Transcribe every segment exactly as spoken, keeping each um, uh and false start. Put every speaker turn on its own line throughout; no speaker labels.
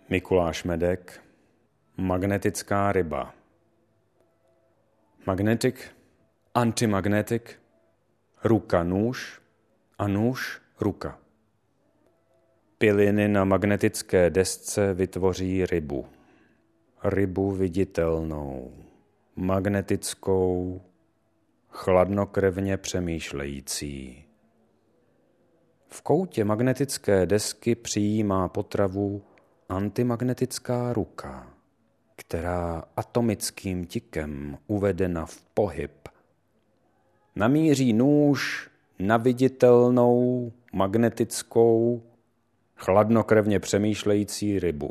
Mikuláš Medek, magnetická ryba. Magnetic, antimagnetic, ruka nůž a nůž ruka. Piliny na magnetické desce vytvoří rybu. Rybu viditelnou, magnetickou, chladnokrevně přemýšlející. V koutě magnetické desky přijímá potravu antimagnetická ruka, která atomickým tikem uvedena v pohyb namíří nůž na viditelnou, magnetickou, chladnokrevně přemýšlející rybu.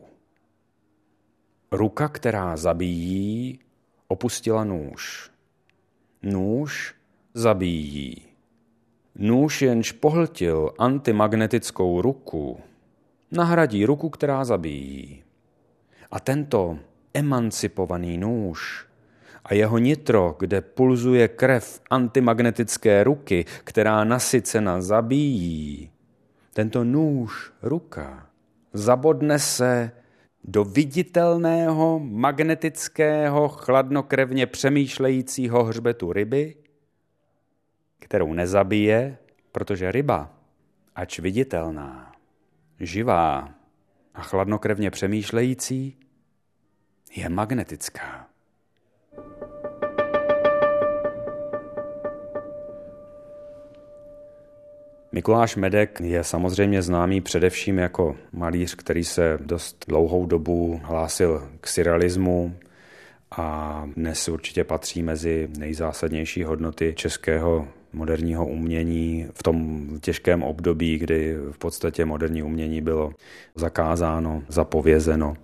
Ruka, která zabíjí, opustila nůž. Nůž zabíjí. Nůž, jenž pohltil antimagnetickou ruku, nahradí ruku, která zabíjí. A tento emancipovaný nůž a jeho nitro, kde pulzuje krev antimagnetické ruky, která nasycena zabíjí, tento nůž, ruka, zabodne se do viditelného, magnetického, chladnokrevně přemýšlejícího hřbetu ryby, kterou nezabije, protože ryba, ač viditelná, živá a chladnokrevně přemýšlející, je magnetická. Mikuláš Medek je samozřejmě známý především jako malíř, který se dost dlouhou dobu hlásil k surrealismu a dnes určitě patří mezi nejzásadnější hodnoty českého moderního umění v tom těžkém období, kdy v podstatě moderní umění bylo zakázáno, zapovězeno.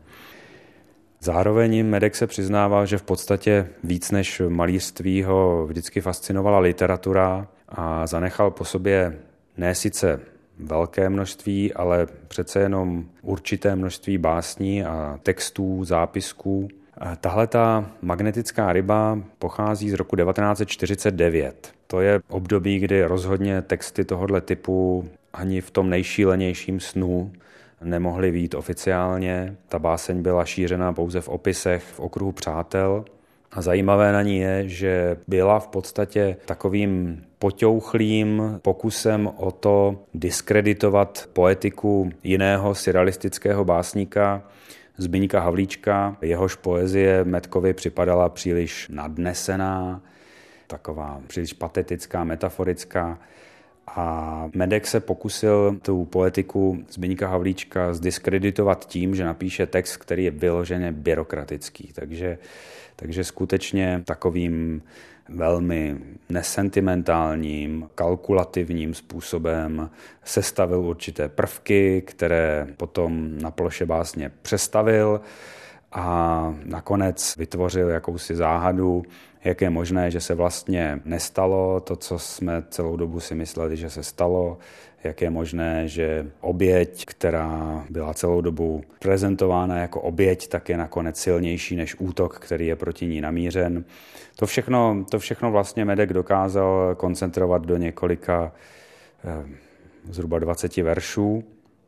Zároveň Medek se přiznával, že v podstatě víc než malířství ho vždycky fascinovala literatura a zanechal po sobě ne sice velké množství, ale přece jenom určité množství básní a textů, zápisků. Tahleta magnetická ryba pochází z roku devatenáct set čtyřicet devět. To je období, kdy rozhodně texty tohoto typu ani v tom nejšílenějším snu nemohly vyjít oficiálně. Ta báseň byla šířena pouze v opisech v okruhu přátel. A zajímavé na ní je, že byla v podstatě takovým poťouchlým pokusem o to diskreditovat poetiku jiného surrealistického básníka Zbyňka Havlíčka. Jehož poezie Medkovi připadala příliš nadnesená, taková příliš patetická, metaforická. A Medek se pokusil tu poetiku Zbyňka Havlíčka zdiskreditovat tím, že napíše text, který je vyloženě byrokratický. Takže, takže skutečně takovým velmi nesentimentálním, kalkulativním způsobem sestavil určité prvky, které potom na ploše básně přestavil a nakonec vytvořil jakousi záhadu, jak je možné, že se vlastně nestalo to, co jsme celou dobu si mysleli, že se stalo, jak je možné, že oběť, která byla celou dobu prezentována jako oběť, tak je nakonec silnější než útok, který je proti ní namířen. To všechno, to všechno vlastně Medek dokázal koncentrovat do několika eh, zhruba dvaceti veršů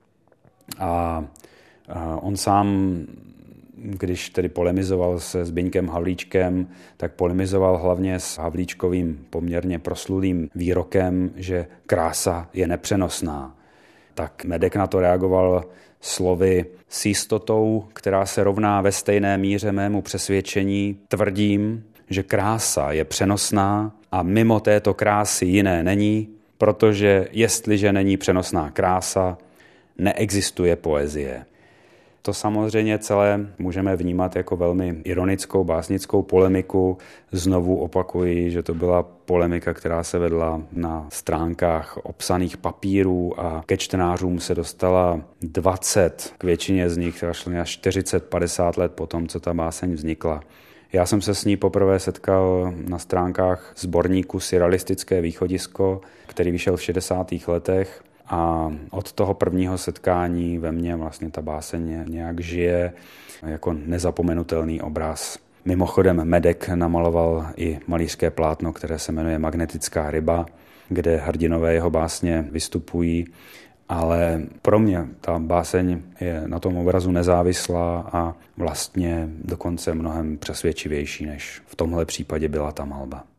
a, a on sám, když tedy polemizoval se Zbyňkem Havlíčkem, tak polemizoval hlavně s Havlíčkovým poměrně proslulým výrokem, že krása je nepřenosná. Tak Medek na to reagoval slovy: s jistotou, která se rovná ve stejné míře mému přesvědčení, tvrdím, že krása je přenosná a mimo této krásy jiné není, protože jestliže není přenosná krása, neexistuje poezie. To samozřejmě celé můžeme vnímat jako velmi ironickou básnickou polemiku. Znovu opakuji, že to byla polemika, která se vedla na stránkách obsaných papírů a ke čtenářům se dostala dvacet, k většině z nich šlo až čtyřicet padesát let po tom, co ta báseň vznikla. Já jsem se s ní poprvé setkal na stránkách sborníku Surrealistické východisko, který vyšel v šedesátých letech. A od toho prvního setkání ve mně vlastně ta báseň nějak žije jako nezapomenutelný obraz. Mimochodem Medek namaloval i malířské plátno, které se jmenuje Magnetická ryba, kde hrdinové jeho básně vystupují ale pro mě ta báseň je na tom obrazu nezávislá a vlastně dokonce mnohem přesvědčivější, než v tomhle případě byla ta malba.